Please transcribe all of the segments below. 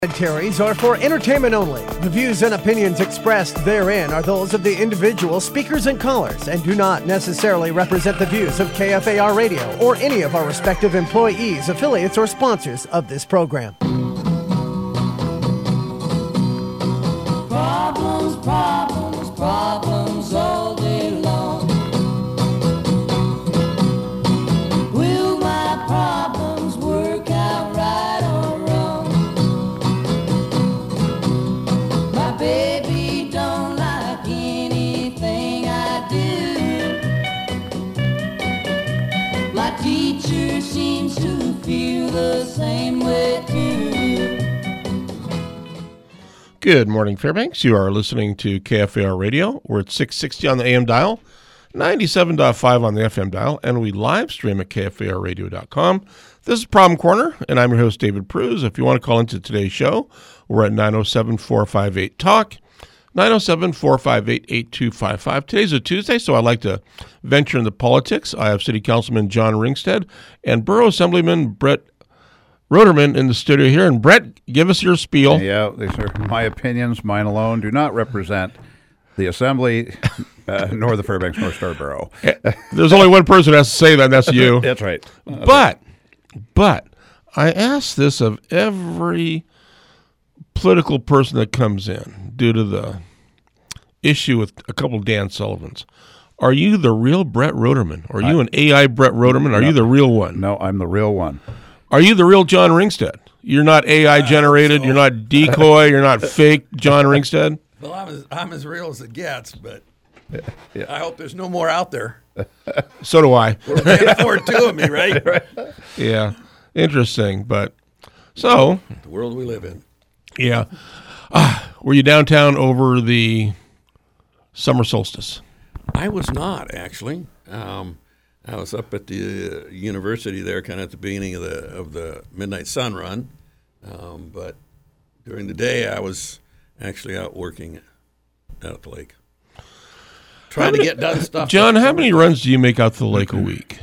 Commentaries are for entertainment only. The views and opinions expressed therein are those of the individual speakers and callers and do not necessarily represent the views of KFAR Radio or any of our respective employees, affiliates, or sponsors of this program. Problems, problems, problems all day long. Will my problems work out right or wrong? My baby don't like anything I do. My teacher seems to feel the same way too. Good morning, Fairbanks. You are listening to KFAR Radio. We're at 660 on the AM dial, 97.5 on the FM dial, and we live stream at KFARradio.com. This is Problem Corner, and I'm your host, David Pruz. If you want to call into today's show, we're at 907-458-TALK, 907-458-8255. Today's a Tuesday, so I'd like to venture into politics. I have City Councilman John Ringstead and Borough Assemblyman Brett Roderman in the studio here. And Brett, give us your spiel. Yeah, these are my opinions, mine alone, do not represent the Assembly nor the Fairbanks North Star Borough. There's only one person who has to say that, and that's you. That's right. But I ask this of every political person that comes in due to the issue with a couple of Dan Sullivans. Are you the real Brett Roderman? Are you an AI Brett Roderman? Are you the real one? No, I'm the real one. Are you the real John Ringstead? You're not AI generated. You're not decoy. You're not fake John Ringstead. Well, I'm as real as it gets, but I hope there's no more out there. So do I. We can't afford two of me, right? Yeah, interesting. But so The world we live in. yeah, were you downtown over the summer solstice? I was not actually. I was up at the university there, kind of at the beginning of the Midnight Sun Run, but during the day I was actually out working out at the lake, trying to get done stuff. John, how many runs do you make out to the lake a week?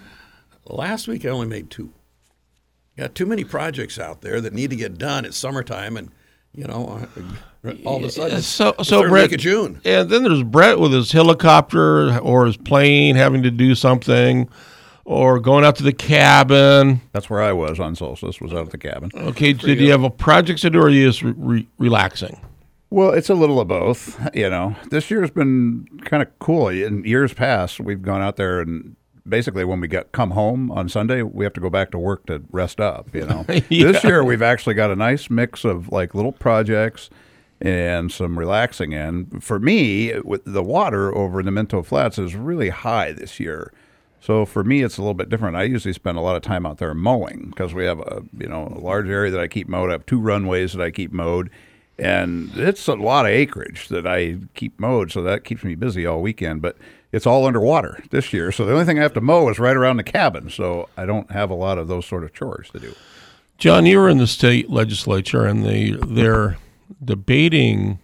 Last week I only made 2. Got too many projects out there that need to get done. It's summertime, and all of a sudden, so Brett, Brett, June. And then there's Brett with his helicopter or his plane having to do something, or going out to the cabin. That's where I was on solstice, was out at the cabin. Okay, did you have a project to do, or are you just relaxing? Well, it's a little of both. This year's been kind of cool. In years past, we've gone out there and basically when we come home on Sunday, we have to go back to work to rest up, Yeah. This year, we've actually got a nice mix of like little projects and some relaxing in. For me, with the water over in the Minto Flats is really high this year. So for me, it's a little bit different. I usually spend a lot of time out there mowing because we have a large area that I keep mowed. I have 2 runways that I keep mowed. And it's a lot of acreage that I keep mowed, so that keeps me busy all weekend. But it's all underwater this year, so the only thing I have to mow is right around the cabin, so I don't have a lot of those sort of chores to do. John, you were in the state legislature, and they're debating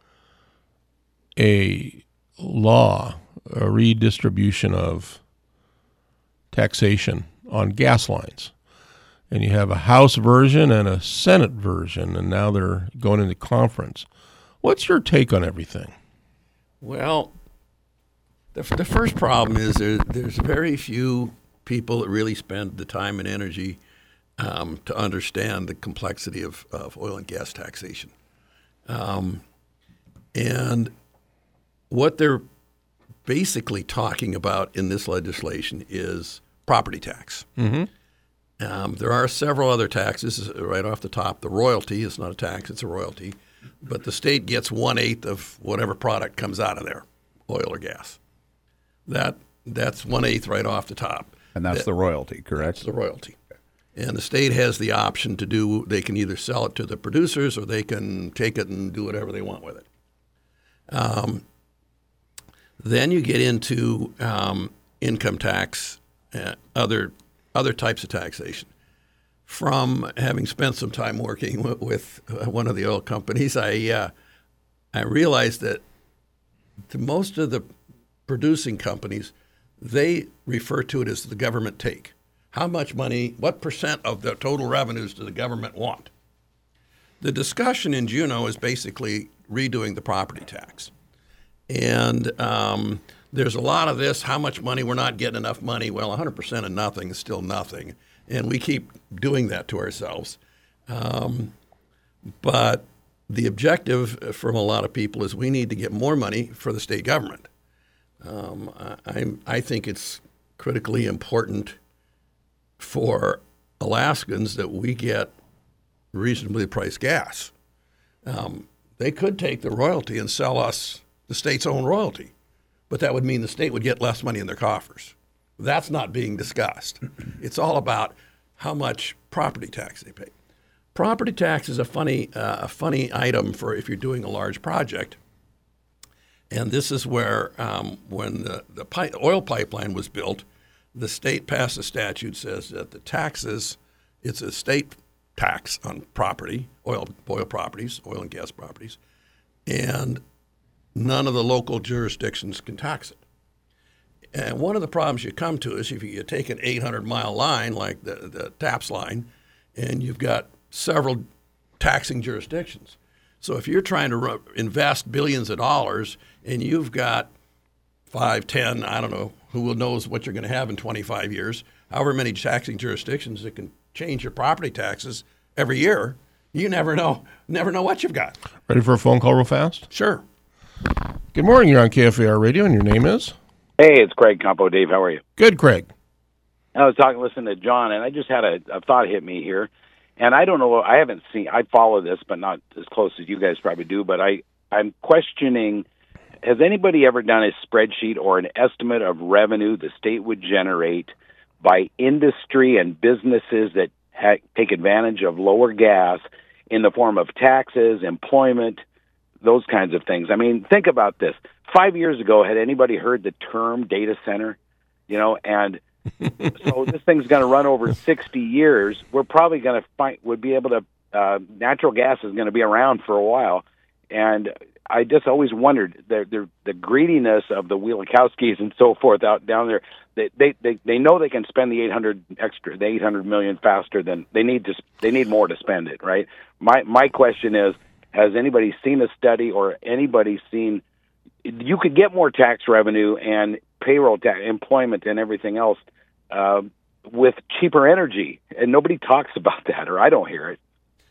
a law, a redistribution of taxation on gas lines. And you have a House version and a Senate version, and now they're going into conference. What's your take on everything? Well, the first problem is there's very few people that really spend the time and energy to understand the complexity of oil and gas taxation. And what they're basically talking about in this legislation is property tax. Mm-hmm. There are several other taxes right off the top. The royalty is not a tax, it's a royalty. But the state gets 1/8 of whatever product comes out of there, oil or gas. That's 1/8 right off the top. And that's the royalty, correct? That's the royalty. And the state has the option to they can either sell it to the producers or they can take it and do whatever they want with it. Then you get into income tax, other types of taxation. From having spent some time working with one of the oil companies, I realized that to most of the producing companies, they refer to it as the government take. How much money, what percent of the total revenues does the government want? The discussion in Juneau is basically redoing the property tax. And there's a lot of this, how much money, we're not getting enough money. Well, 100% of nothing is still nothing. And we keep doing that to ourselves. But the objective from a lot of people is we need to get more money for the state government. I think it's critically important for Alaskans that we get reasonably priced gas. They could take the royalty and sell us the state's own royalty, but that would mean the state would get less money in their coffers. That's not being discussed. It's all about how much property tax they pay. Property tax is a funny item for if you're doing a large project. And this is where when the oil pipeline was built, the state passed a statute that says that the taxes, it's a state tax on property, oil properties, oil and gas properties, and none of the local jurisdictions can tax it. And one of the problems you come to is if you take an 800-mile line like the TAPS line, and you've got several taxing jurisdictions. So if you're trying to invest billions of dollars and you've got 5, 10, I don't know, who knows what you're going to have in 25 years, however many taxing jurisdictions that can change your property taxes every year, you never know what you've got. Ready for a phone call real fast? Sure. Good morning. You're on KFAR Radio, and your name is? Hey, it's Craig Campo. Dave, how are you? Good, Craig. I was listening to John, and I just had a thought hit me here. And I don't know, I follow this, but not as close as you guys probably do, but I'm questioning, has anybody ever done a spreadsheet or an estimate of revenue the state would generate by industry and businesses that take advantage of lower gas in the form of taxes, employment, those kinds of things? I mean, think about this. 5 years ago, had anybody heard the term data center? And so this thing's going to run over 60 years. We're probably going to natural gas is going to be around for a while. And I just always wondered the greediness of the Wielikowskis and so forth out down there. They know they can spend the $800 million faster than they need more to spend it, right? My question is, has anybody seen a study or anybody seen you could get more tax revenue and payroll tax, employment and everything else with cheaper energy, and nobody talks about that, or I don't hear it.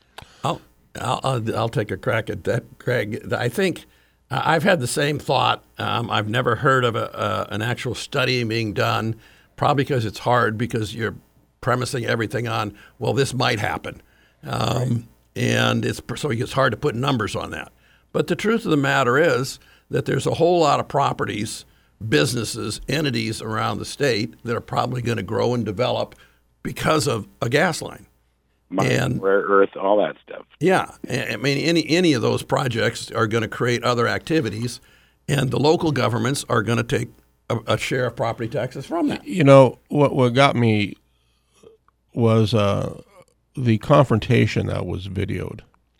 I'll take a crack at that, Craig. I think I've had the same thought. I've never heard of an actual study being done, probably because it's hard because you're premising everything on, well, this might happen. And so it's hard to put numbers on that. But the truth of the matter is that there's a whole lot of properties, businesses, entities around the state that are probably going to grow and develop because of a gas line. And rare earth, all that stuff. Yeah. I mean, any of those projects are going to create other activities, and the local governments are going to take a share of property taxes from that. What got me was the confrontation that was videoed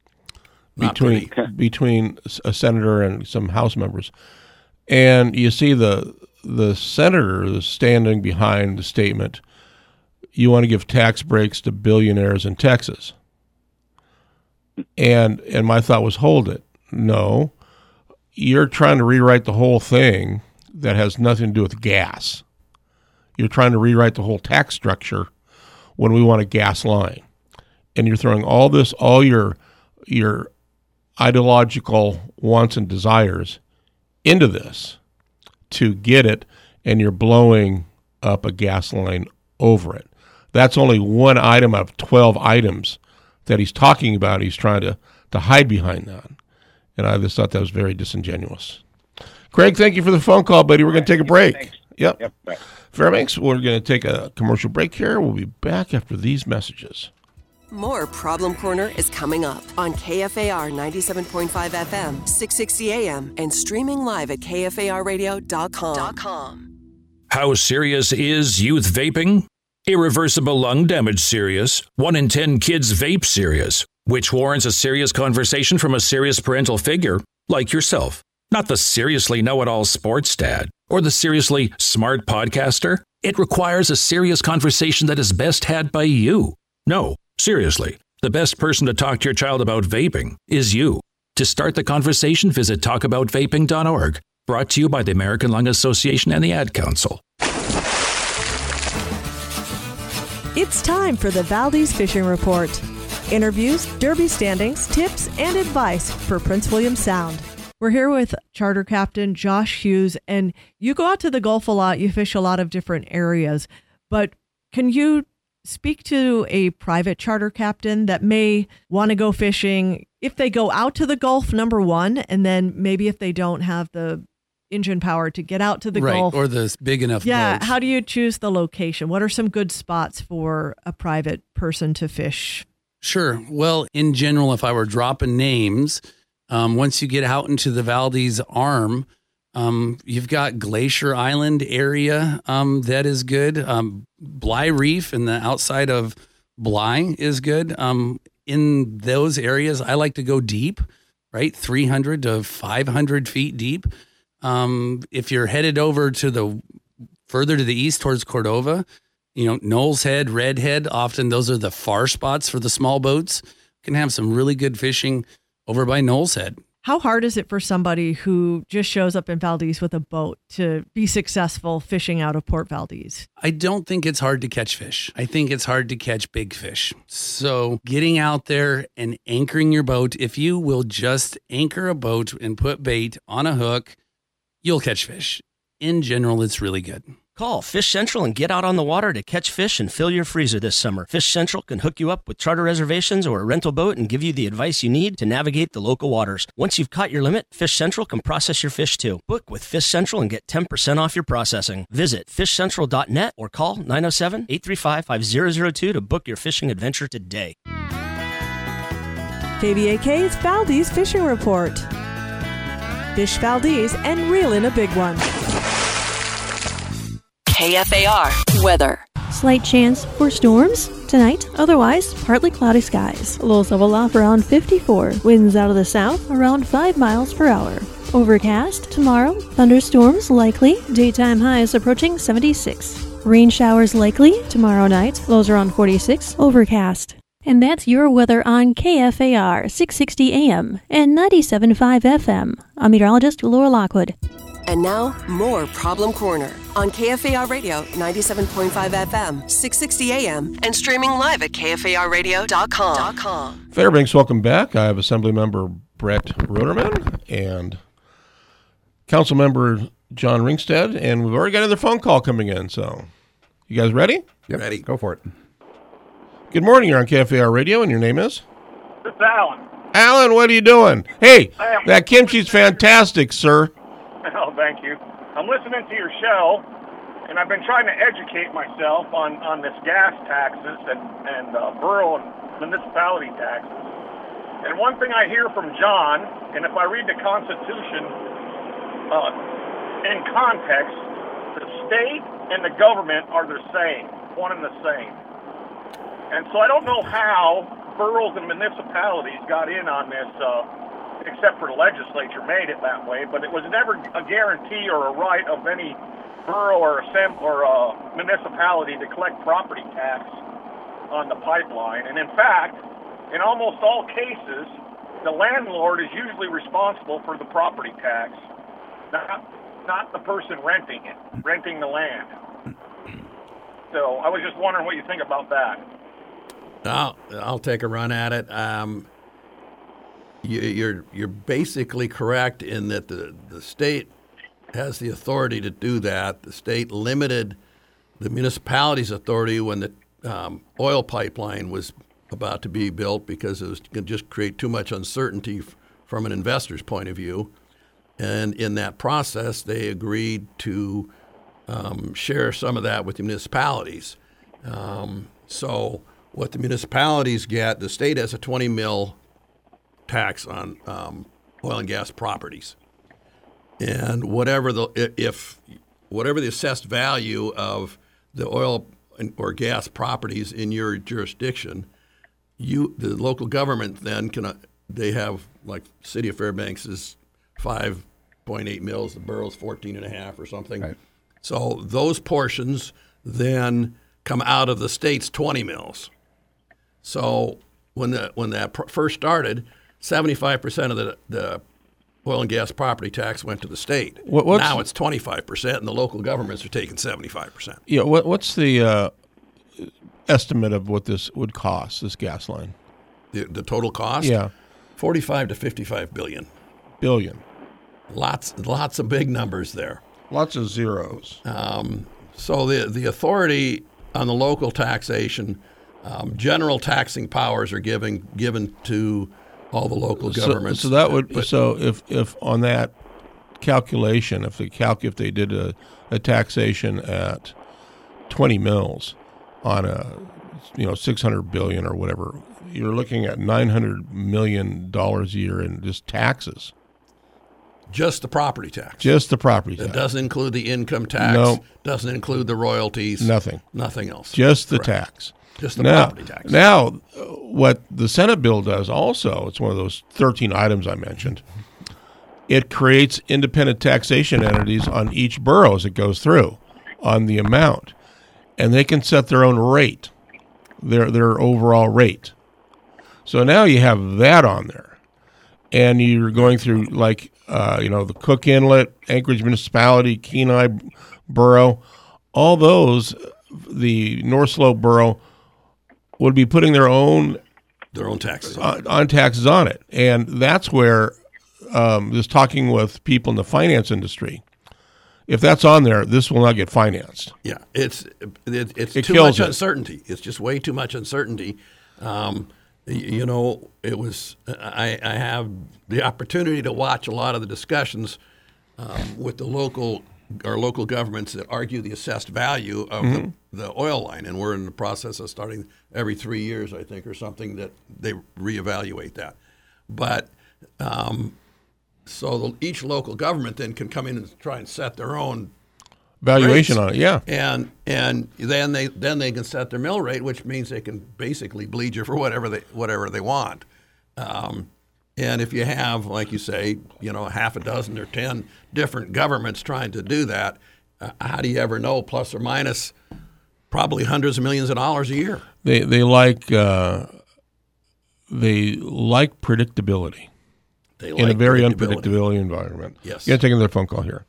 between a senator and some House members. And you see the senator standing behind the statement, you want to give tax breaks to billionaires in Texas. And my thought was, hold it. No, you're trying to rewrite the whole thing that has nothing to do with gas. You're trying to rewrite the whole tax structure when we want a gas line. And you're throwing all your ideological wants and desires into this to get it, and you're blowing up a gas line over it. That's only one item out of 12 items that he's talking about. He's trying to hide behind that. And I just thought that was very disingenuous. Craig, thank you for the phone call, buddy. We're going to take a break. Thanks. Yep. Bye. Fairbanks, we're going to take a commercial break here. We'll be back after these messages. More Problem Corner is coming up on KFAR 97.5 FM, 660 AM, and streaming live at KFARradio.com. How serious is youth vaping? Irreversible lung damage serious. 1 in 10 kids vape serious, which warrants a serious conversation from a serious parental figure like yourself. Not the seriously know-it-all sports dad or the seriously smart podcaster. It requires a serious conversation that is best had by you. No. Seriously, The best person to talk to your child about vaping is you. To start the conversation, visit talkaboutvaping.org. Brought to you by the American Lung Association and the Ad Council. It's time for the Valdez Fishing Report. Interviews, derby standings, tips, and advice for Prince William Sound. We're here with Charter Captain Josh Hughes, and you go out to the Gulf a lot. You fish a lot of different areas, but can you speak to a private charter captain that may want to go fishing if they go out to the Gulf, number one, and then maybe if they don't have the engine power to get out to the Gulf. Or the big enough boats. How do you choose the location? What are some good spots for a private person to fish? Sure. Well, in general, if I were dropping names, once you get out into the Valdez Arm, you've got Glacier Island area that is good. Bly Reef and the outside of Bly is good. In those areas, I like to go deep, right? 300 to 500 feet deep. If you're headed over to further to the east towards Cordova, Knowles Head, Redhead, often those are the far spots for the small boats. Can have some really good fishing over by Knowles Head. How hard is it for somebody who just shows up in Valdez with a boat to be successful fishing out of Port Valdez? I don't think it's hard to catch fish. I think it's hard to catch big fish. So getting out there and anchoring your boat, if you will just anchor a boat and put bait on a hook, you'll catch fish. In general, it's really good. Call Fish Central and get out on the water to catch fish and fill your freezer this summer. Fish Central can hook you up with charter reservations or a rental boat and give you the advice you need to navigate the local waters. Once you've caught your limit, Fish Central can process your fish too. Book with Fish Central and get 10% off your processing. Visit fishcentral.net or call 907-835-5002 to book your fishing adventure today. KVAK's Valdez Fishing Report. Fish Valdez and reel in a big one. KFAR weather. Slight chance for storms tonight, otherwise partly cloudy skies. Lows level off around 54. Winds out of the south around 5 miles per hour. Overcast tomorrow, thunderstorms likely, daytime highs approaching 76. Rain showers likely tomorrow night, lows around 46, overcast. And that's your weather on KFAR 660 AM and 97.5 FM. I'm meteorologist Laura Lockwood. And now, more Problem Corner on KFAR Radio 97.5 FM, 660 AM, and streaming live at KFARradio.com. Fairbanks, welcome back. I have Assemblymember Brett Roderman and Councilmember John Ringstead, and we've already got another phone call coming in, so you guys ready? Yep. Ready. Go for it. Good morning. You're on KFAR Radio, and your name is? It's Alan. Alan, what are you doing? Hey, that kimchi's fantastic, sir. Oh, thank you. I'm listening to your show, and I've been trying to educate myself on this gas taxes and borough and municipality taxes. And one thing I hear from John, and if I read the Constitution in context, the state and the government are the same, one and the same. And so I don't know how boroughs and municipalities got in on this, except for the legislature made it that way, but it was never a guarantee or a right of any borough or municipality to collect property tax on the pipeline. And in fact, in almost all cases, the landlord is usually responsible for the property tax, not the person renting the land. So I was just wondering what you think about that. I'll take a run at it. You're basically correct in that the state has the authority to do that. The state limited the municipality's authority when the oil pipeline was about to be built because it was going to just create too much uncertainty from an investor's point of view. And in that process, they agreed to share some of that with the municipalities. So what the municipalities get, the state has a 20 mil tax on oil and gas properties, and whatever the assessed value of the oil or gas properties in your jurisdiction, the local government then they have, like City of Fairbanks is 5.8 mils, the borough's 14.5 or something. Right. So those portions then come out of the state's 20 mils. So when that first started, 75% of the oil and gas property tax went to the state. Now it's 25%, and the local governments are taking 75%. Yeah, what's the estimate of what this would cost, this gas line? The total cost? Yeah. 45 to 55 billion. Billion. Lots of big numbers there. Lots of zeros. So the authority on the local taxation, general taxing powers are given to all the local governments. So that would if on that calculation, if they did a taxation at 20 mils on a 600 billion or whatever, you're looking at $900 million a year in just taxes. Just the property tax. Just the property tax. It doesn't include the income tax. No. Doesn't include the royalties. Nothing. Nothing else. Just the Correct. tax. Just the property tax. Now, what the Senate bill does also, it's one of those 13 items I mentioned, it creates independent taxation entities on each borough as it goes through on the amount. And they can set their own rate, their overall rate. So now you have that on there. And you're going through the Cook Inlet, Anchorage Municipality, Kenai Borough, all those, the North Slope Borough would be putting their own taxes on taxes on it. And that's where just talking with people in the finance industry, if that's on there, this will not get financed. Yeah, it's It too kills much it. uncertainty. It's just way too much uncertainty. It was I have the opportunity to watch a lot of the discussions with the local governments that argue the assessed value of the oil line, and we're in the process of starting every 3 years, I think, or something, that they reevaluate that. But each local government then can come in and try and set their own valuation rates. on it, yeah. And then they can set their mill rate, which means they can basically bleed you for whatever they want. And if you have, like you say, half a dozen or 10 different governments trying to do that, how do you ever know, plus or minus, probably hundreds of millions of dollars a year? They like predictability. In a very unpredictability environment. Yes. You're going to take another phone call here.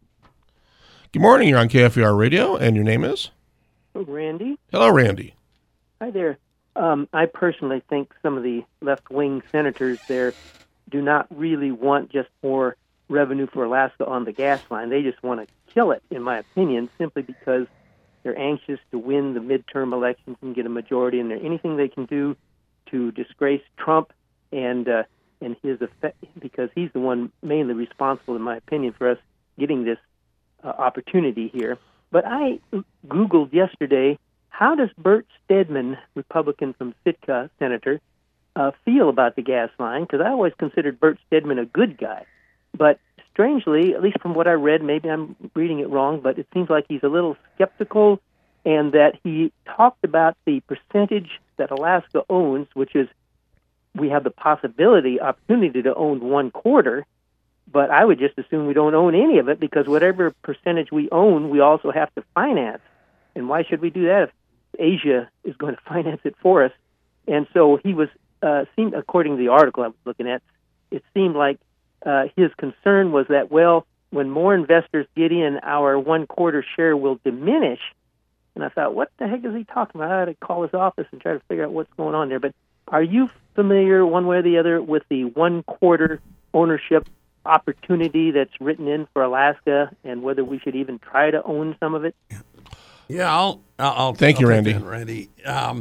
Good morning. You're on KFAR Radio, and your name is? Randy. Hello, Randy. Hi there. I personally think some of the left-wing senators there do not really want just more revenue for Alaska on the gas line. They just want to kill it, in my opinion, simply because they're anxious to win the midterm elections and get a majority, and anything they can do to disgrace Trump and his effect, because he's the one mainly responsible, in my opinion, for us getting this opportunity here. But I Googled yesterday, how does Bert Stedman, Republican from Sitka, senator, feel about the gas line? Because I always considered Bert Stedman a good guy. But strangely, at least from what I read, maybe I'm reading it wrong, but it seems like he's a little skeptical, and that he talked about the percentage that Alaska owns, which is we have the opportunity to own 1/4, but I would just assume we don't own any of it, because whatever percentage we own, we also have to finance. And why should we do that if Asia is going to finance it for us? And so he was, seemed, according to the article I was looking at, it seemed like his concern was that, well, when more investors get in, our 1/4 share will diminish. And I thought, what the heck is he talking about? I had to call his office and try to figure out what's going on there. But are you familiar one way or the other with the 1/4 ownership opportunity that's written in for Alaska, and whether we should even try to own some of it? Yeah, I'll Thank you, Randy. Randy.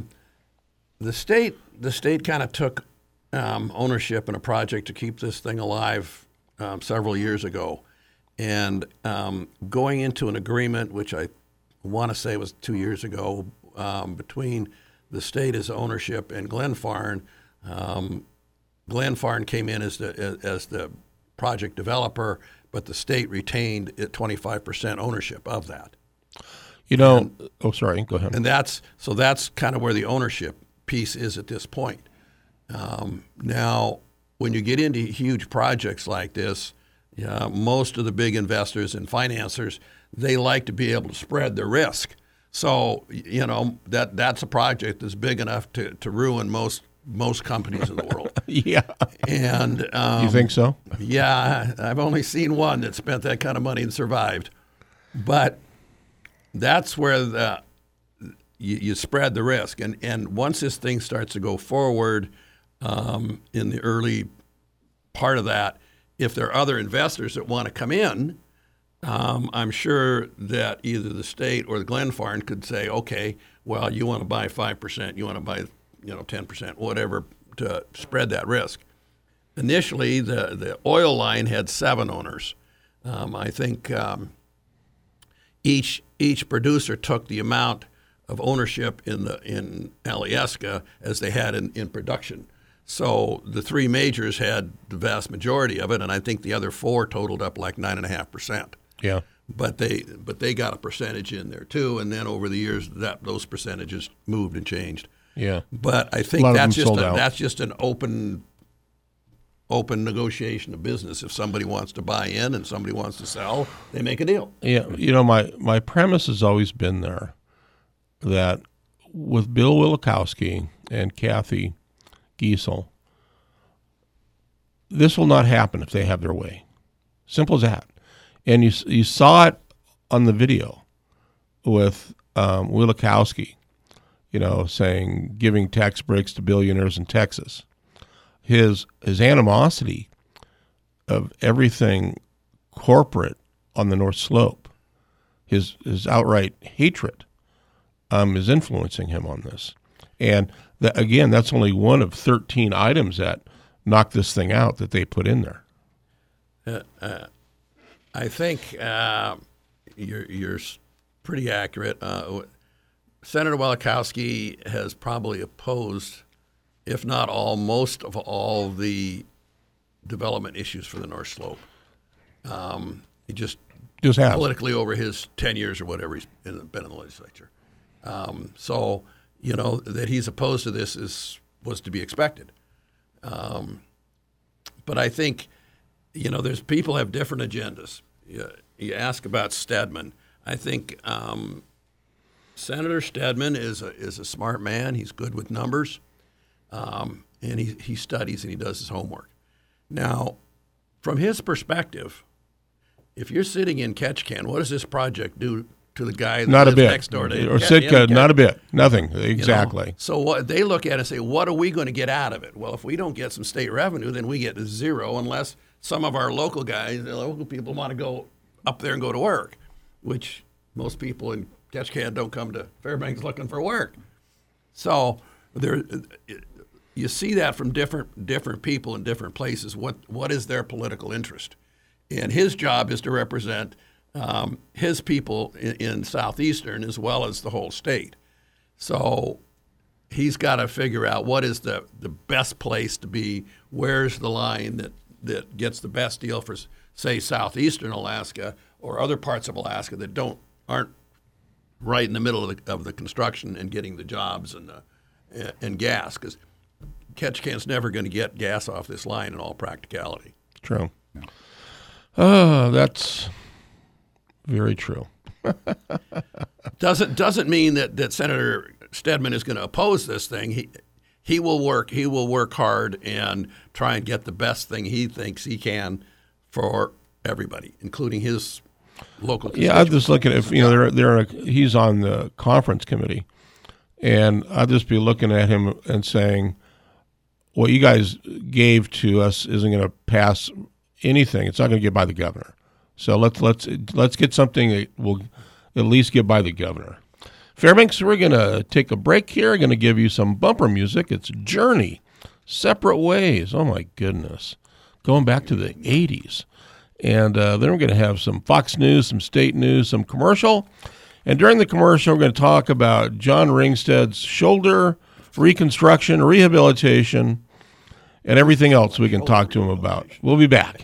The state kind of took ownership in a project to keep this thing alive several years ago, and going into an agreement, which I want to say was 2 years ago, between the state as ownership and Glenfarne. Glenfarne came in as the project developer, but the state retained 25% ownership of that. Sorry, go ahead. And that's kind of where the ownership piece is at this point. Now, when you get into huge projects like this, most of the big investors and financiers, they like to be able to spread the risk. So, that's a project that's big enough to ruin most most companies in the world. Yeah. And you think so? Yeah, I've only seen one that spent that kind of money and survived. But that's where you spread the risk. And once this thing starts to go forward in the early part of that, if there are other investors that want to come in, I'm sure that either the state or the Glenfarne could say, okay, well, you want to buy 5%, you want to buy 10%, whatever, to spread that risk. Initially, the oil line had 7 owners. I think each producer took the amount of ownership in Alyeska as they had in production. So the 3 majors had the vast majority of it, and I think the other 4 totaled up like 9.5%. Yeah. But they got a percentage in there too, and then over the years those percentages moved and changed. Yeah. But I think that's just an open negotiation of business. If somebody wants to buy in and somebody wants to sell, they make a deal. Yeah. My premise has always been there that with Bill Wielechowski and Kathy Giessel, this will not happen if they have their way. Simple as that. And you saw it on the video with Wielechowski, saying giving tax breaks to billionaires in Texas. His animosity of everything corporate on the North Slope, his outright hatred, is influencing him on this. And that's only one of 13 items that knock this thing out that they put in there. I think you're pretty accurate. Senator Wielechowski has probably opposed, if not most of all the development issues for the North Slope. He just has. Politically over his 10 years or whatever he's been in the legislature. So that he's opposed to this was to be expected. But I think, there's people have different agendas. You ask about Stedman. I think Senator Stedman is a smart man. He's good with numbers, and he studies and he does his homework. Now, from his perspective, if you're sitting in Ketchikan, what does this project do to the guy that lives next door to him? Or Sitka, not a bit. Nothing. Exactly. So what they look at it and say, what are we going to get out of it? Well, if we don't get some state revenue, then we get 0 unless some of our local guys, the local people want to go up there and go to work, which most people in Ketchikan don't come to Fairbanks looking for work. So you see that from different people in different places. What is their political interest? And his job is to represent his people in Southeastern as well as the whole state. So he's got to figure out what is the best place to be, where's the line that gets the best deal for, say, Southeastern Alaska or other parts of Alaska that aren't right in the middle of the construction and getting the jobs and gas, because Ketchikan's never going to get gas off this line in all practicality. True. That's very true. Doesn't mean that Senator Stedman is going to oppose this thing. He will work hard and try and get the best thing he thinks he can for everybody, including his local constituents. Yeah, I'm just looking at he's on the conference committee, and I'd just be looking at him and saying, what you guys gave to us isn't going to pass anything. It's not going to get by the governor. So let's get something that will at least get by the governor. Fairbanks, we're going to take a break here. I'm going to give you some bumper music. It's Journey, Separate Ways. Oh, my goodness. Going back to the 80s. And then we're going to have some Fox News, some state news, some commercial. And during the commercial, we're going to talk about John Ringstead's shoulder reconstruction, rehabilitation, and everything else we can talk to him about. We'll be back.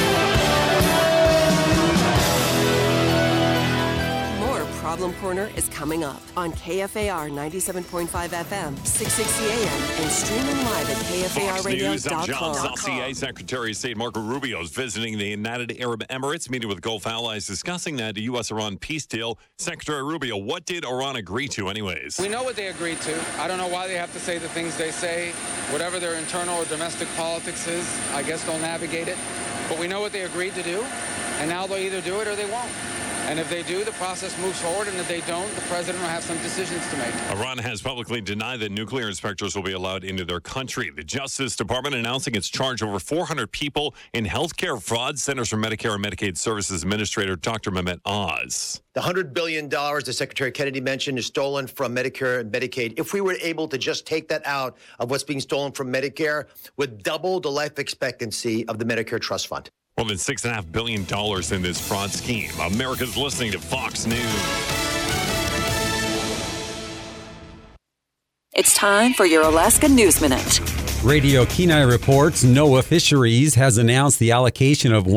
Corner is coming up on KFAR 97.5 FM, 660 AM, and streaming live at KFARradio.com. CA Secretary of State Marco Rubio is visiting the United Arab Emirates, meeting with Gulf allies, discussing that U.S.-Iran peace deal. Secretary Rubio, what did Iran agree to anyways? We know what they agreed to. I don't know why they have to say the things they say. Whatever their internal or domestic politics is, I guess they'll navigate it. But we know what they agreed to do, and now they'll either do it or they won't. And if they do, the process moves forward, and if they don't, the president will have some decisions to make. Iran has publicly denied that nuclear inspectors will be allowed into their country. The Justice Department announcing it's charged over 400 people in healthcare fraud. Centers for Medicare and Medicaid Services Administrator Dr. Mehmet Oz. The $100 billion that Secretary Kennedy mentioned is stolen from Medicare and Medicaid. If we were able to just take that out of what's being stolen from Medicare, would double the life expectancy of the Medicare Trust Fund. More than $6.5 billion in this fraud scheme. America's listening to Fox News. It's time for your Alaska News Minute. Radio Kenai reports NOAA Fisheries has announced the allocation of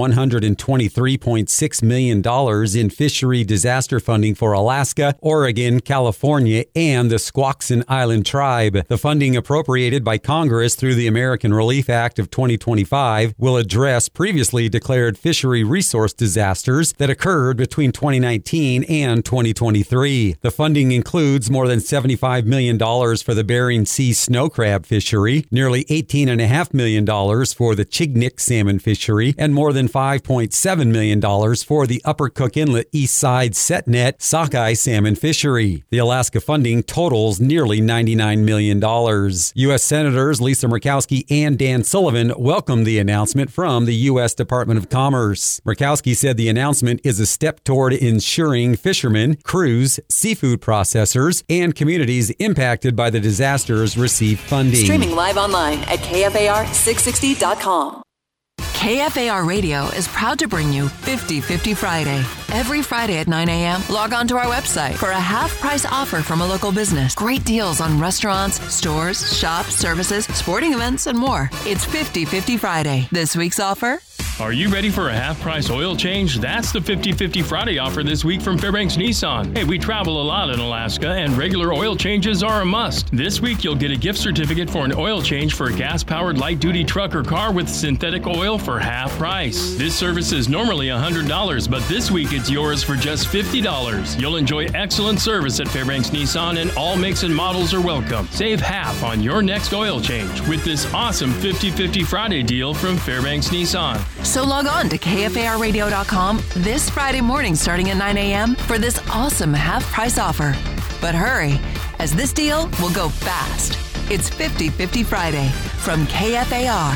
$123.6 million in fishery disaster funding for Alaska, Oregon, California, and the Squaxin Island Tribe. The funding appropriated by Congress through the American Relief Act of 2025 will address previously declared fishery resource disasters that occurred between 2019 and 2023. The funding includes more than $75 million for the Bering Sea snow crab fishery, nearly $18.5 million for the Chignik salmon fishery, and more than $5.7 million for the Upper Cook Inlet East Side Setnet sockeye salmon fishery. The Alaska funding totals nearly $99 million. U.S. Senators Lisa Murkowski and Dan Sullivan welcomed the announcement from the U.S. Department of Commerce. Murkowski said the announcement is a step toward ensuring fishermen, crews, seafood processors, and communities impacted by the disasters receive funding. Streaming live online at KFAR660.com. KFAR Radio is proud to bring you 50/50 Friday. Every Friday at 9 a.m., log on to our website for a half-price offer from a local business. Great deals on restaurants, stores, shops, services, sporting events, and more. It's 50/50 Friday. This week's offer? Are you ready for a half-price oil change? That's the 50/50 Friday offer this week from Fairbanks Nissan. Hey, we travel a lot in Alaska, and regular oil changes are a must. This week, you'll get a gift certificate for an oil change for a gas-powered light-duty truck or car with synthetic oil for half price. This service is normally $100, but this week it's yours for just $50. You'll enjoy excellent service at Fairbanks Nissan, and all makes and models are welcome. Save half on your next oil change with this awesome 50/50 Friday deal from Fairbanks Nissan. So log on to KFARradio.com this Friday morning starting at 9 a.m. for this awesome half-price offer. But hurry, as this deal will go fast. It's 50/50 Friday from KFAR.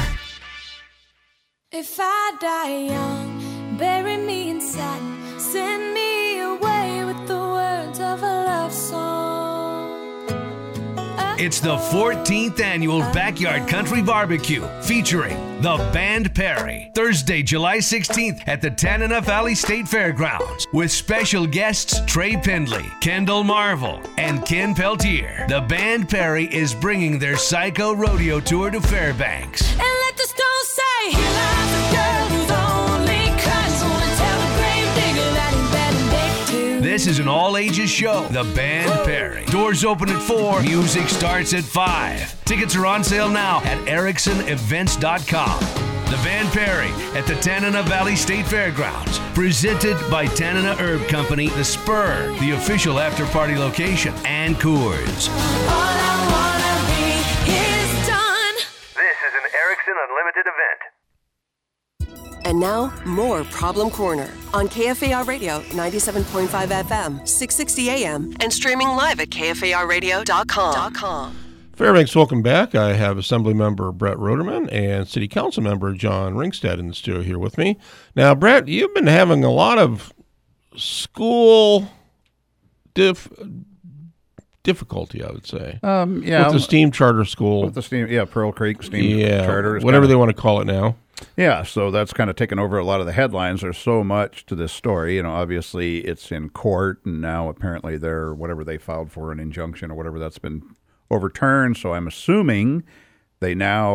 If I die young, bury me in satin, send me away with the words of a love song. It's the 14th annual Backyard Country Barbecue featuring the Band Perry. Thursday, July 16th at the Tanana Valley State Fairgrounds with special guests Trey Pendley, Kendall Marvel, and Ken Peltier. The Band Perry is bringing their Psycho Rodeo Tour to Fairbanks. And let the stones say, here lies a girl who's only cries, wanna tell the grave digger that he's bad and big too. This is an all-ages show, The Band Perry. Doors open at 4, music starts at 5. Tickets are on sale now at EricksonEvents.com. The Band Perry at the Tanana Valley State Fairgrounds. Presented by Tanana Herb Company, The Spur, the official after-party location, and Coors. All I wanna be is done. This is an Erickson Unlimited event. And now, more Problem Corner on KFAR Radio 97.5 FM, 660 AM, and streaming live at KFARradio.com. Fairbanks, welcome back. I have Assemblymember Brett Roderman and City Council Member John Ringstead in the studio here with me. Now, Brett, you've been having a lot of school difficulty, I would say. Yeah. With the STEAM charter school. With the STEAM, Pearl Creek STEAM charter. Whatever they want to call it now. Yeah, so that's kind of taken over a lot of the headlines. There's so much to this story. Obviously it's in court, and now apparently whatever they filed for, an injunction or whatever, that's been overturned. So I'm assuming they now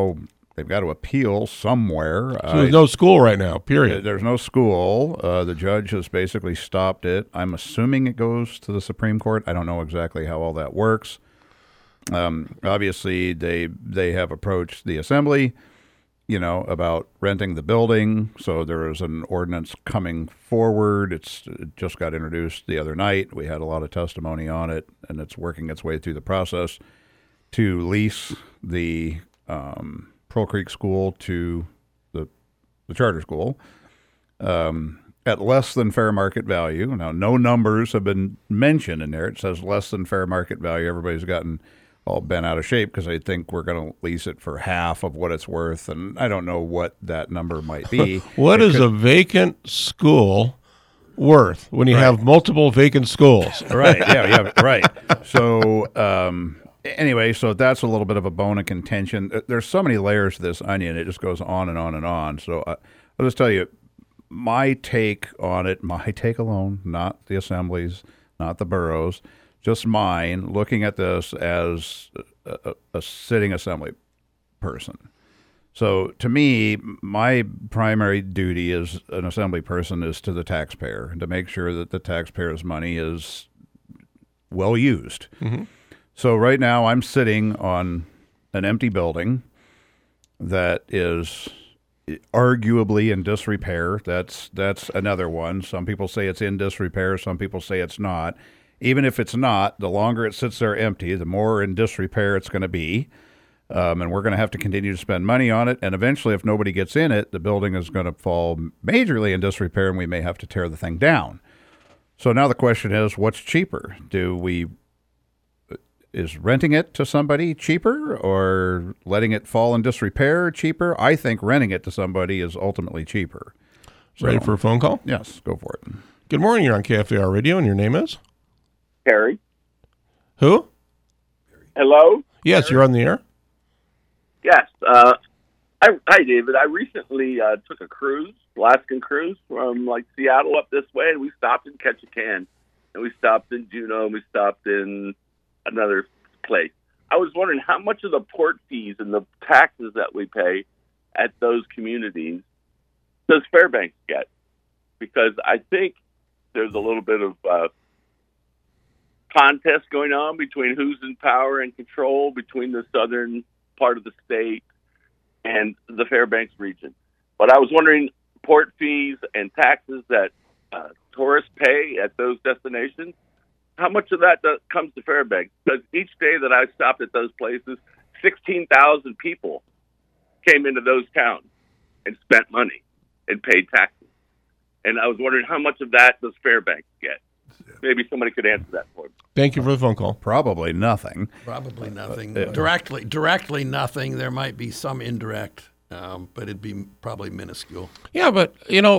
they've got to appeal somewhere. So there's no school right now, period. There's no school. The judge has basically stopped it. I'm assuming it goes to the Supreme Court. I don't know exactly how all that works. Obviously, they have approached the Assembly, about renting the building. So there is an ordinance coming forward. It just got introduced the other night. We had a lot of testimony on it, and it's working its way through the process to lease the Pearl Creek School to the charter school at less than fair market value. Now, no numbers have been mentioned in there. It says less than fair market value. Everybody's gotten all bent out of shape because they think we're going to lease it for half of what it's worth, and I don't know what that number might be. What is a vacant school worth when you have multiple vacant schools? Right, yeah, right. So anyway, so that's a little bit of a bone of contention. There's so many layers to this onion. It just goes on and on and on. So I'll just tell you my take on it, my take alone, not the Assembly's, not the boroughs, just mine, looking at this as a sitting Assembly person. So to me, my primary duty as an Assembly person is to the taxpayer, and to make sure that the taxpayer's money is well used. Mm-hmm. So right now I'm sitting on an empty building that is arguably in disrepair. That's another one. Some people say it's in disrepair. Some people say it's not. Even if it's not, the longer it sits there empty, the more in disrepair it's going to be. And we're going to have to continue to spend money on it. And eventually, if nobody gets in it, the building is going to fall majorly in disrepair, and we may have to tear the thing down. So now the question is, what's cheaper? Is renting it to somebody cheaper, or letting it fall in disrepair cheaper? I think renting it to somebody is ultimately cheaper. So, ready for a phone call? Yes, go for it. Good morning. You're on KFAR Radio, and your name is? Harry. Who? Hello? Yes, Harry? You're on the air. Yes. Hi, David. I recently took a cruise, Alaskan cruise, from Seattle up this way, and we stopped in Ketchikan, and we stopped in Juneau, and we stopped in another place. I was wondering how much of the port fees and the taxes that we pay at those communities does Fairbanks get? Because I think there's a little bit of contest going on between who's in power and control between the southern part of the state and the Fairbanks region. But I was wondering, port fees and taxes that tourists pay at those destinations, how much of that comes to Fairbanks? Because each day that I stopped at those places, 16,000 people came into those towns and spent money and paid taxes. And I was wondering, how much of that does Fairbanks get? Maybe somebody could answer that for me. Thank you for the phone call. Probably nothing. Probably nothing. Directly nothing. There might be some indirect, but it'd be probably minuscule. Yeah, but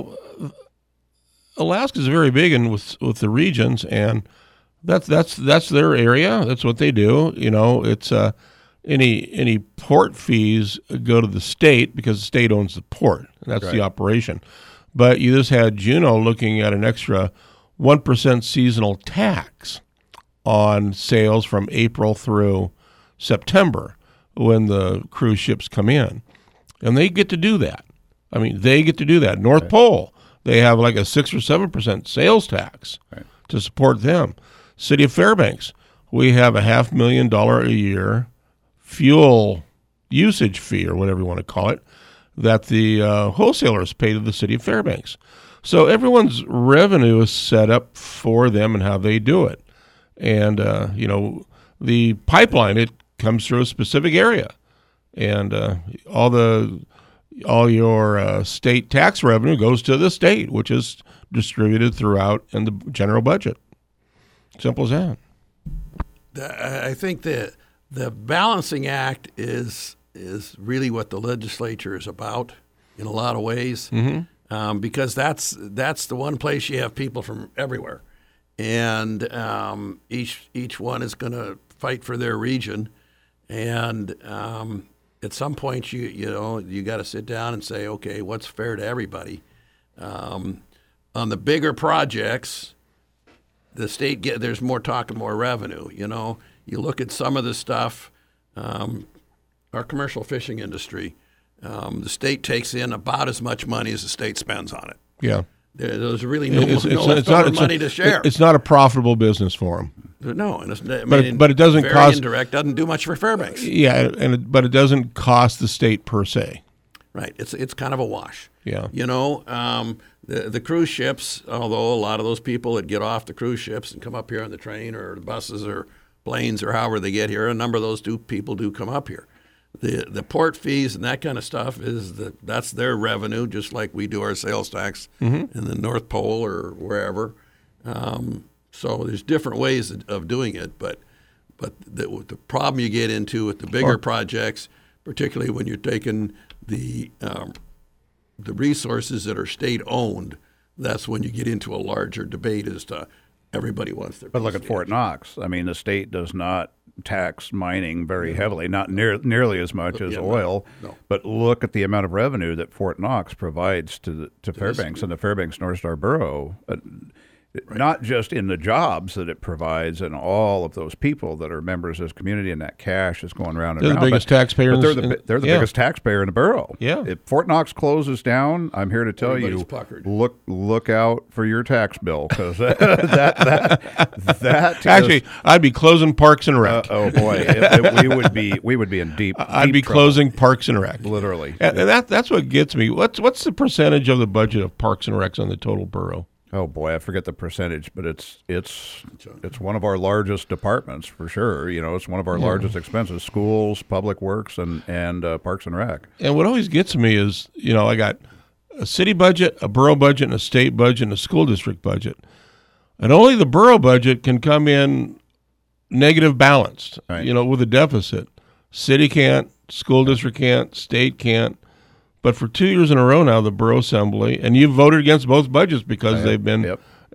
Alaska's very big with the regions, and that's their area. That's what they do. It's any port fees go to the state because the state owns the port. That's right. The operation. But you just had Juneau looking at an extra 1% seasonal tax on sales from April through September when the cruise ships come in. And they get to do that. I mean, they get to do that. North Pole, they have like a 6 or 7% sales tax to support them. City of Fairbanks, we have a $500,000 a year fuel usage fee, or whatever you want to call it, that the wholesalers pay to the City of Fairbanks. So everyone's revenue is set up for them and how they do it. And, the pipeline, it comes through a specific area. And all your state tax revenue goes to the state, which is distributed throughout in the general budget. Simple as that. I think the balancing act is really what the legislature is about in a lot of ways. Mm-hmm. Because that's the one place you have people from everywhere, and each one is going to fight for their region, and at some point you got to sit down and say, okay, what's fair to everybody? On the bigger projects, the state there's more talk and more revenue. You look at some of the stuff, our commercial fishing industry. The state takes in about as much money as the state spends on it. Yeah. There's really no leftover money to share. It's not a profitable business for them. No, and it's, but it doesn't very cost indirect. Doesn't do much for Fairbanks. Yeah, but it doesn't cost the state per se. Right. It's kind of a wash. Yeah. You know, the cruise ships. Although a lot of those people that get off the cruise ships and come up here on the train or the buses or planes or however they get here, a number of those people do come up here. The port fees and that kind of stuff that's their revenue, just like we do our sales tax in the North Pole or wherever. So there's different ways of doing it, but the problem you get into with the bigger projects, particularly when you're taking the resources that are state owned, that's when you get into a larger debate as to everybody wants their. But look at Fort Knox. I mean, the state does not tax mining very heavily, not nearly as much as oil. No. But look at the amount of revenue that Fort Knox provides to Fairbanks and the Fairbanks North Star Borough. Not just in the jobs that it provides and all of those people that are members of this community, and that cash is going around and they're around. The biggest taxpayer. They're the biggest taxpayer in the borough. Yeah. If Fort Knox closes down, I'm here to tell you, look out for your tax bill, because that actually, I'd be closing Parks and Rec. Oh boy, we would be in deep. I'd be trouble. Closing Parks and Rec, literally. And that's what gets me. What's the percentage of the budget of Parks and Recs on the total borough? Oh boy, I forget the percentage, but it's one of our largest departments for sure. You know, it's one of our largest expenses: schools, public works, and Parks and Rec. And what always gets me is, you know, I got a city budget, a borough budget, and a state budget, and a school district budget, and only the borough budget can come in negative balanced. Right. You know, with a deficit. City can't, school district can't, state can't. But for 2 years in a row now, the Borough Assembly, and you've voted against both budgets because they've been,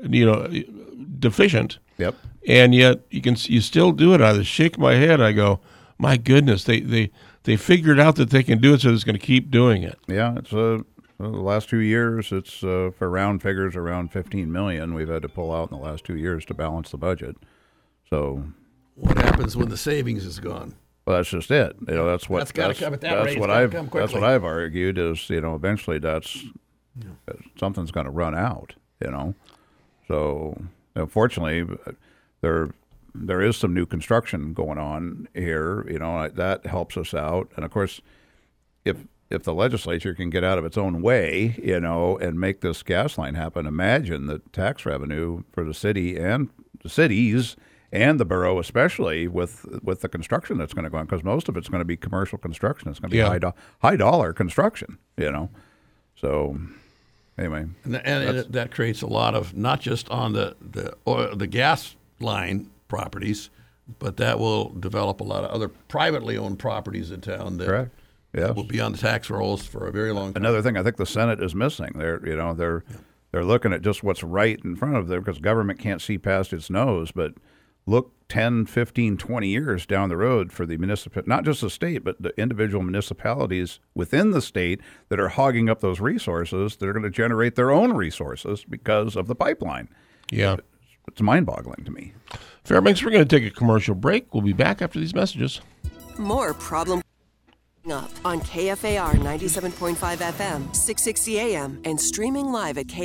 deficient. Yep. And yet you still do it. I shake my head. I go, my goodness, they figured out that they can do it, so they're just going to keep doing it. Yeah, it's the last 2 years. It's for round figures around $15 million we've had to pull out in the last 2 years to balance the budget. So, what happens when the savings is gone? Well, that's just it. You know, that's what I've argued is, you know, eventually something's going to run out. You know, so unfortunately, there is some new construction going on here. You know, that helps us out. And of course, if the legislature can get out of its own way, you know, and make this gas line happen, imagine the tax revenue for the city and the cities. And the borough, especially with the construction that's going to go on, because most of it's going to be commercial construction. It's going to be high dollar construction, you know. So, anyway, and that creates a lot of, not just on the gas line properties, but that will develop a lot of other privately owned properties in town that will be on the tax rolls for a very long time. Another thing I think the Senate is missing. They're looking at just what's right in front of them, because government can't see past its nose, but look 10, 15, 20 years down the road for the not just the state, but the individual municipalities within the state that are hogging up those resources. They're going to generate their own resources because of the pipeline. Yeah. It's mind-boggling to me. Fairbanks, we're going to take a commercial break. We'll be back after these messages. More problem up on KFAR 97.5 FM, 660 AM, and streaming live at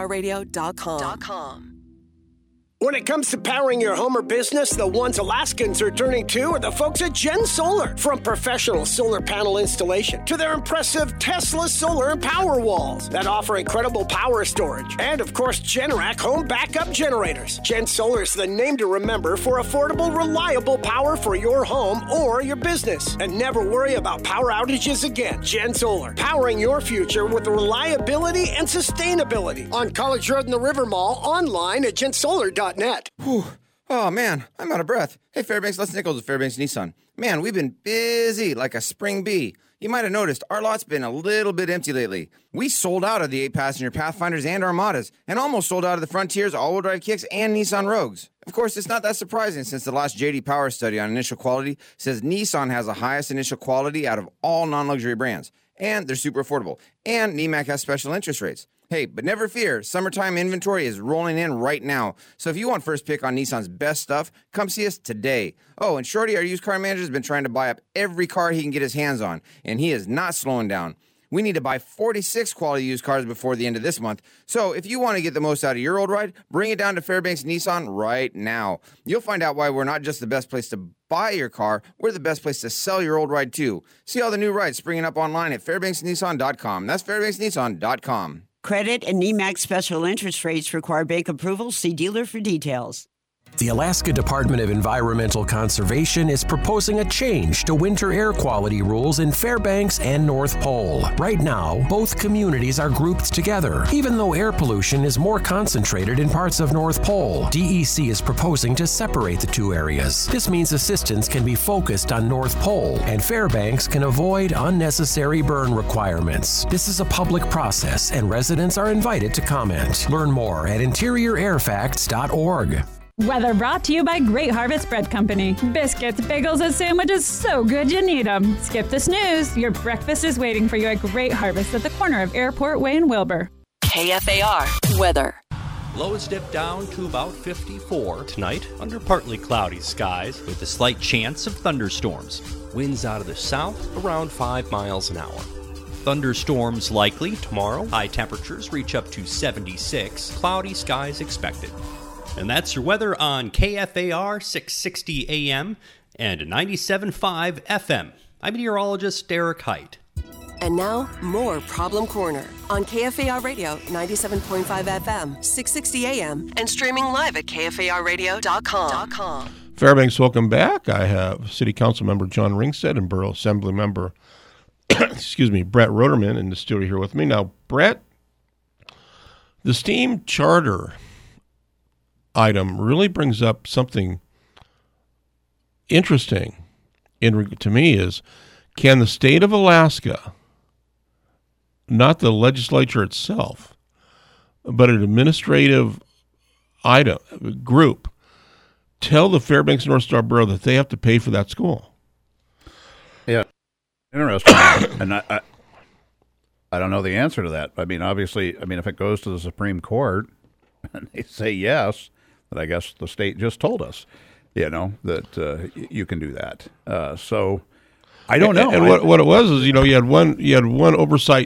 KFARradio.com. When it comes to powering your home or business, the ones Alaskans are turning to are the folks at Gen Solar. From professional solar panel installation to their impressive Tesla solar and power walls that offer incredible power storage. And of course, Generac home backup generators. Gen Solar is the name to remember for affordable, reliable power for your home or your business. And never worry about power outages again. Gen Solar, powering your future with reliability and sustainability. On College Road in the River Mall, online at gensolar.net. Whew. Oh, man, I'm out of breath. Hey, Fairbanks, Les Nichols with Fairbanks Nissan. Man, we've been busy like a spring bee. You might have noticed our lot's been a little bit empty lately. We sold out of the 8-passenger Pathfinders and Armadas, and almost sold out of the Frontiers, all-wheel drive Kicks, and Nissan Rogues. Of course, it's not that surprising since the last J.D. Power study on initial quality says Nissan has the highest initial quality out of all non-luxury brands, and they're super affordable, and NEMAC has special interest rates. Hey, but never fear, summertime inventory is rolling in right now. So if you want first pick on Nissan's best stuff, come see us today. Oh, and Shorty, our used car manager, has been trying to buy up every car he can get his hands on, and he is not slowing down. We need to buy 46 quality used cars before the end of this month. So if you want to get the most out of your old ride, bring it down to Fairbanks Nissan right now. You'll find out why we're not just the best place to buy your car, we're the best place to sell your old ride too. See all the new rides springing up online at FairbanksNissan.com. That's FairbanksNissan.com. Credit and NEMAX special interest rates require bank approval. See dealer for details. The Alaska Department of Environmental Conservation is proposing a change to winter air quality rules in Fairbanks and North Pole. Right now, both communities are grouped together, even though air pollution is more concentrated in parts of North Pole. DEC is proposing to separate the two areas. This means assistance can be focused on North Pole, and Fairbanks can avoid unnecessary burn requirements. This is a public process, and residents are invited to comment. Learn more at interiораirfacts.org. Weather brought to you by Great Harvest Bread Company. Biscuits, bagels, and sandwiches so good you need them. Skip the snooze. Your breakfast is waiting for you at Great Harvest at the corner of Airport Way and Wilbur. KFAR weather. Lows dip down to about 54 tonight under partly cloudy skies with a slight chance of thunderstorms. Winds out of the south around 5 miles an hour. Thunderstorms likely tomorrow. High temperatures reach up to 76. Cloudy skies expected. And that's your weather on KFAR 660 AM and 97.5 FM. I'm meteorologist Derek Height. And now, more Problem Corner on KFAR Radio 97.5 FM, 660 AM, and streaming live at KFARradio.com. Fairbanks, welcome back. I have City Council Member John Ringstead and Borough Assembly Member Brett Roderman in the studio here with me. Now, Brett, the STEAM charter item really brings up something interesting to me is, can the state of Alaska, not the legislature itself, but an administrative group, tell the Fairbanks North Star Borough that they have to pay for that school? Yeah, interesting. And I don't know the answer to that. I mean, obviously, if it goes to the Supreme Court and they say yes, but I guess the state just told us, that you can do that. So I don't know. And what it was is, you had one oversight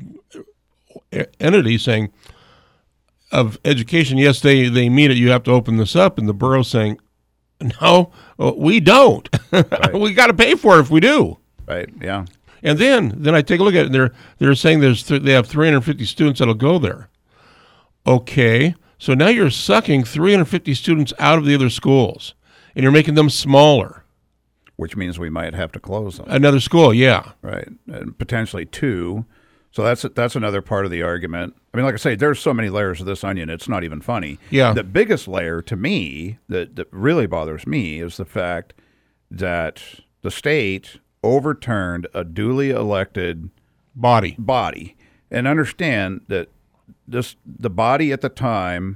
entity saying of education, yes, they meet it. You have to open this up, and the borough saying, no, we don't. Right. We got to pay for it if we do. Right. Yeah. And then I take a look at it, and they're saying they have 350 students that'll go there. Okay. So now you're sucking 350 students out of the other schools, and you're making them smaller. Which means we might have to close them. Another school, yeah. Right, and potentially two. So that's another part of the argument. Like I say, there's so many layers of this onion, it's not even funny. Yeah. The biggest layer to me that really bothers me is the fact that the state overturned a duly elected body. And understand that the body at the time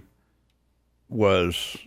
was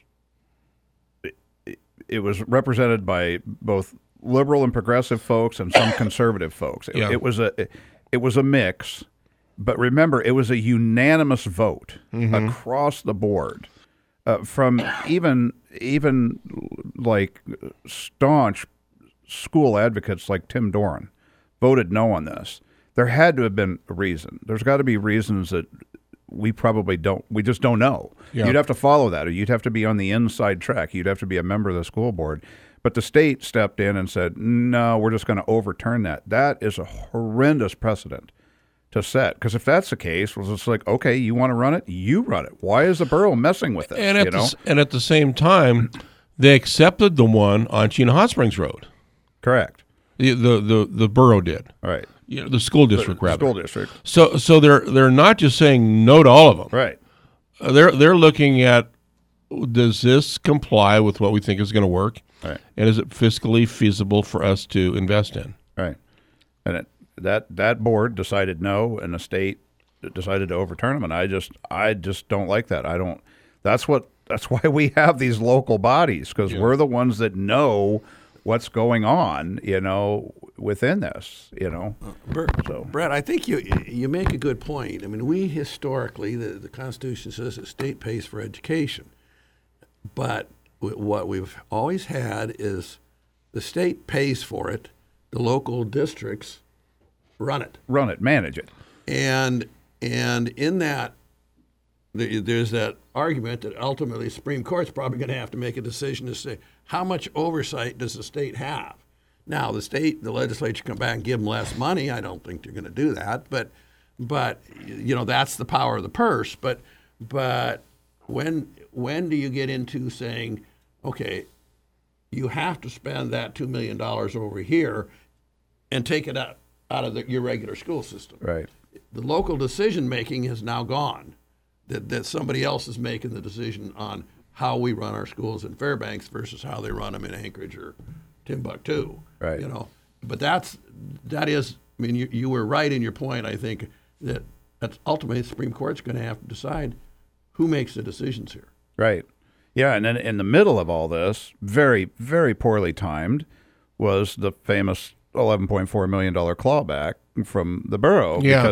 represented by both liberal and progressive folks and some conservative folks. It was a mix, but remember, it was a unanimous vote across the board, from even like staunch school advocates like Tim Doran voted no on this. There had to have been a reason. There's got to be reasons that we just don't know. Yeah. You'd have to follow that, or you'd have to be on the inside track. You'd have to be a member of the school board. But the state stepped in and said, no, we're just going to overturn that. That is a horrendous precedent to set. Because if that's the case, well, it's like, okay, you want to run it? You run it. Why is the borough messing with it? And at the same time, they accepted the one on Chena Hot Springs Road. Correct. The borough did. Right. The school district, rather. School district. So they're not just saying no to all of them. Right. They're looking at, does this comply with what we think is going to work? Right. And is it fiscally feasible for us to invest in? Right. And that board decided no, and the state decided to overturn them. And I just don't like that. That's why we have these local bodies, because we're the ones that know what's going on, within this, Brett, I think you make a good point. I mean, we historically, the Constitution says the state pays for education. But what we've always had is the state pays for it, the local districts run it, manage it. And in that, there's that argument that ultimately the Supreme Court's probably going to have to make a decision to say, how much oversight does the state have? Now, the legislature come back and give them less money. I don't think they're going to do that. But that's the power of the purse. But when do you get into saying, okay, you have to spend that $2 million over here and take it out of your regular school system? Right. The local decision-making has now gone. That somebody else is making the decision on how we run our schools in Fairbanks versus how they run them in Anchorage or Timbuktu. Right. But that is. I mean, you were right in your point. I think that's ultimately the Supreme Court's going to have to decide who makes the decisions here. Right. Yeah, and then in the middle of all this, very, very poorly timed, was the famous $11.4 million clawback from the borough. Yeah.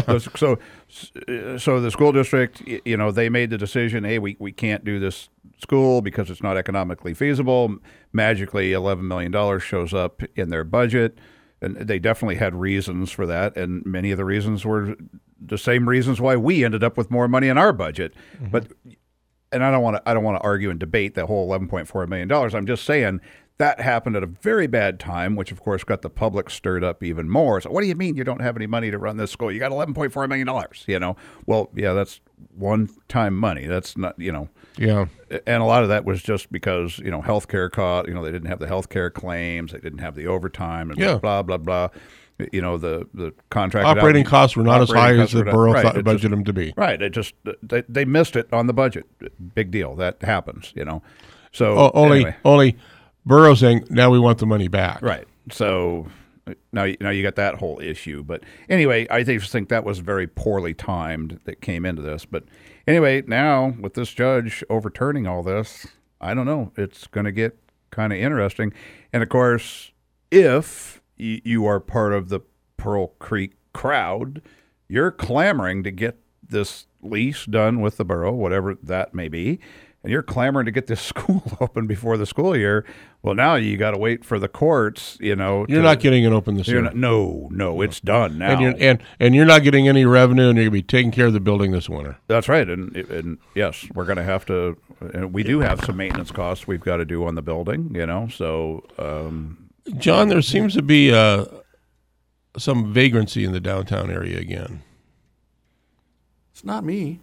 So the school district, they made the decision, hey, we can't do this school because it's not economically feasible. Magically, $11 million shows up in their budget, and they definitely had reasons for that, and many of the reasons were the same reasons why we ended up with more money in our budget. Mm-hmm. And I don't want to argue and debate the whole $11.4 million. I'm just saying that happened at a very bad time, which of course got the public stirred up even more. So what do you mean you don't have any money to run this school? You got $11.4 million, Well, yeah, that's one-time money. That's not, Yeah. And a lot of that was just because, healthcare cost, they didn't have the healthcare claims, they didn't have the overtime, and blah, blah, blah. The contract operating costs were not as high as the borough budgeted them to be. Right. They missed it on the budget. Big deal. That happens, So only borough saying now we want the money back. Right. So now you got that whole issue. But anyway, I just think that was very poorly timed that came into this. But anyway, now with this judge overturning all this, I don't know. It's going to get kind of interesting. And of course, if you are part of the Pearl Creek crowd, you're clamoring to get this lease done with the borough, whatever that may be, and you're clamoring to get this school open before the school year. Well, now you got to wait for the courts, You're not getting it open this year. No, it's done now. And you're not getting any revenue, and you're going to be taking care of the building this winter. That's right. And yes, we're going to have to, we do have some maintenance costs we've got to do on the building, so... John, there seems to be some vagrancy in the downtown area again. It's not me.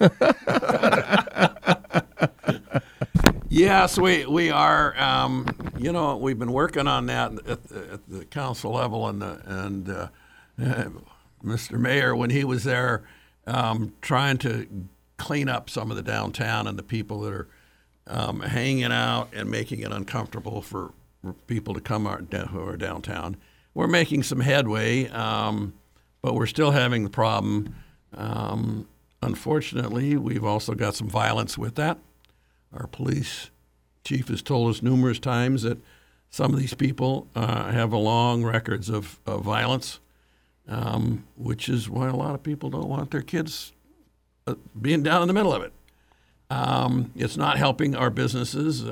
Yes, we are. We've been working on that at the council level, and Mr. Mayor, when he was there, trying to clean up some of the downtown and the people that are hanging out and making it uncomfortable for people to come who are downtown. We're making some headway, but we're still having the problem. Unfortunately, we've also got some violence with that. Our police chief has told us numerous times that some of these people have long records of violence, which is why a lot of people don't want their kids being down in the middle of it. It's not helping our businesses.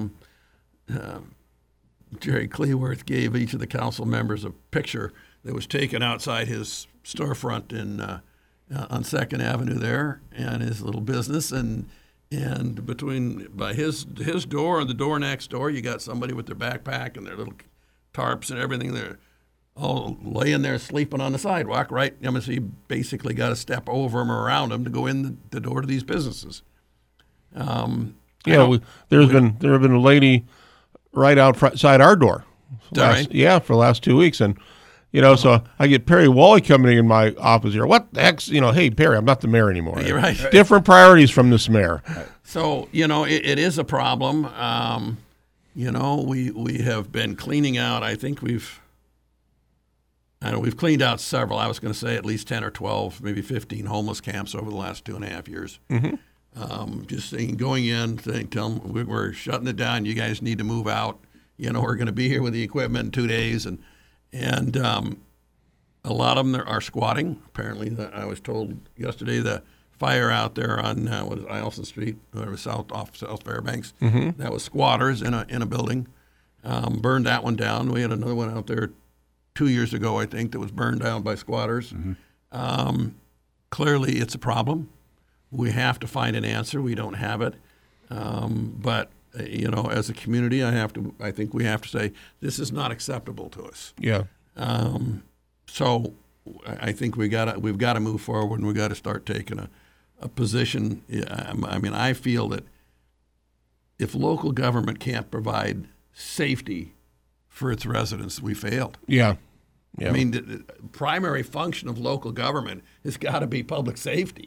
Jerry Cleworth gave each of the council members a picture that was taken outside his storefront on 2nd Avenue there, and his little business, and by his door and the door next door, you got somebody with their backpack and their little tarps and everything. They're all laying there sleeping on the sidewalk, right? So you basically got to step over them or around them to go in the door to these businesses. There have been a lady right outside our door. For the last 2 weeks. And, so I get Perry Wally coming in my office here. What the heck's, hey, Perry, I'm not the mayor anymore. You're right. Different priorities from this mayor. So, it is a problem. We have been cleaning out. I think we've cleaned out several. I was going to say at least 10 or 12, maybe 15 homeless camps over the last 2.5 years. Mm-hmm. Just saying, going in, saying, tell them we're shutting it down. You guys need to move out. we're going to be here with the equipment in 2 days, and a lot of them are squatting. Apparently, I was told yesterday the fire out there on Eielson Street, off South Fairbanks, that was squatters in a building. Burned that one down. We had another one out there 2 years ago, I think, that was burned down by squatters. Clearly, it's a problem. We have to find an answer. We don't have it. But as a community, I think we have to say this is not acceptable to us. Yeah. So I think we've got to move forward, and we've got to start taking a position. I mean, I feel that if local government can't provide safety for its residents, we failed. Yeah. I mean, the primary function of local government has got to be public safety.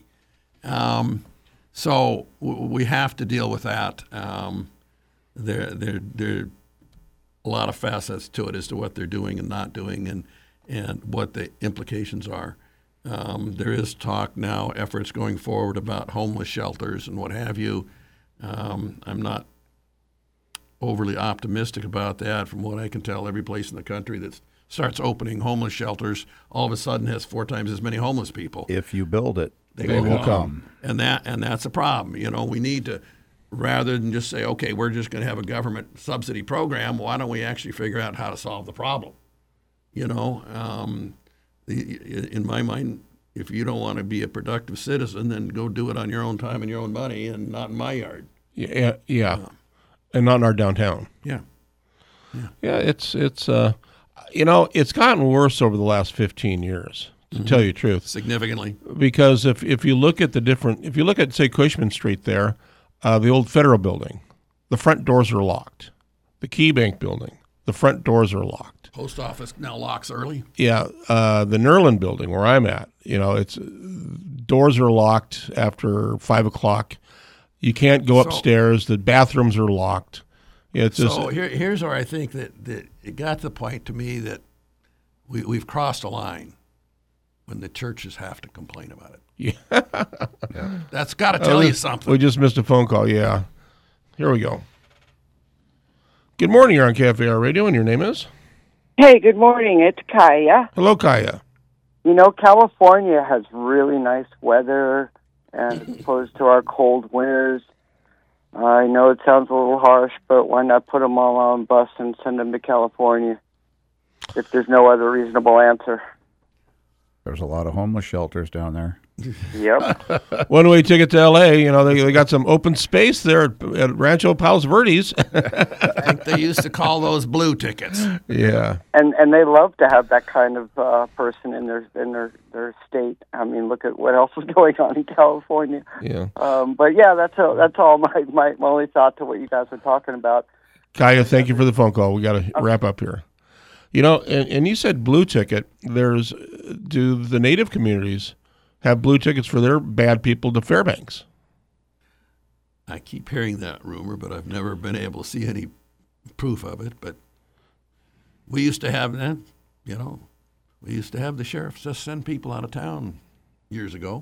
So we have to deal with that. There are a lot of facets to it as to what they're doing and not doing, and what the implications are. There is talk now, efforts going forward about homeless shelters and what have you. I'm not overly optimistic about that. From what I can tell, every place in the country that starts opening homeless shelters all of a sudden has 4 times as many homeless people. If you build it, they will come. And that's a problem. We need to, rather than just say, okay, we're just going to have a government subsidy program, why don't we actually figure out how to solve the problem? In my mind, if you don't want to be a productive citizen, then go do it on your own time and your own money, and not in my yard. Yeah. And not in our downtown. Yeah. It's gotten worse over the last 15 years, to tell you the truth. Significantly. Because if you look at say, Cushman Street there, the old Federal Building, the front doors are locked. The Key Bank Building, the front doors are locked. Post office now locks early. Yeah. The Nerlin Building, where I'm at, it's doors are locked after 5 o'clock. You can't go upstairs. The bathrooms are locked. Here's where I think that it got to the point to me that we've crossed a line when the churches have to complain about it. Yeah. That's got to tell you something. We just missed a phone call. Yeah. Here we go. Good morning. You're on KFAR Radio, and your name is? Hey, good morning. It's Kaya. Hello, Kaya. California has really nice weather, and as opposed to our cold winters. I know it sounds a little harsh, but why not put them all on a bus and send them to California if there's no other reasonable answer? There's a lot of homeless shelters down there. Yep. One-way ticket to L.A., they got some open space there at Rancho Palos Verdes. I think they used to call those blue tickets. Yeah. And they love to have that kind of person in their state. I mean, look at what else is going on in California. Yeah. But yeah, that's all my only thought to what you guys are talking about. Kaya, thank you for the phone call. We got to wrap up here. And you said blue ticket. Do the Native communities have blue tickets for their bad people to Fairbanks? I keep hearing that rumor, but I've never been able to see any proof of it. But we used to have that, We used to have the sheriff just send people out of town years ago.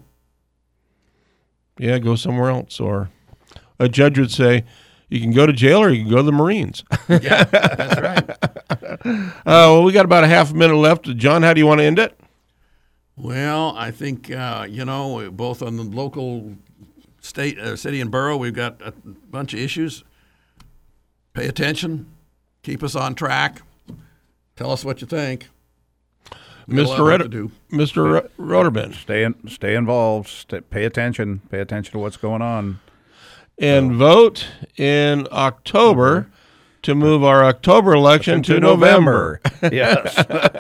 Yeah, go somewhere else. Or a judge would say, you can go to jail or you can go to the Marines. Yeah, that's right. Well, we got about a half a minute left. John, how do you want to end it? Well, I think, both on the local, state, city, and borough, we've got a bunch of issues. Pay attention. Keep us on track. Tell us what you think. Mr. Roderman. Stay involved. Pay attention. Pay attention to what's going on. And vote in October to move our October election to November. Yes.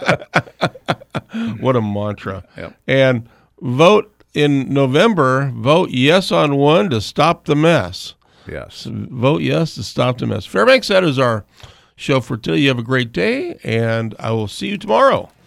What a mantra. Yep. And vote in November, vote yes on one to stop the mess. Yes. Vote yes to stop the mess. Fairbanks, that is our show for today. You have a great day, and I will see you tomorrow.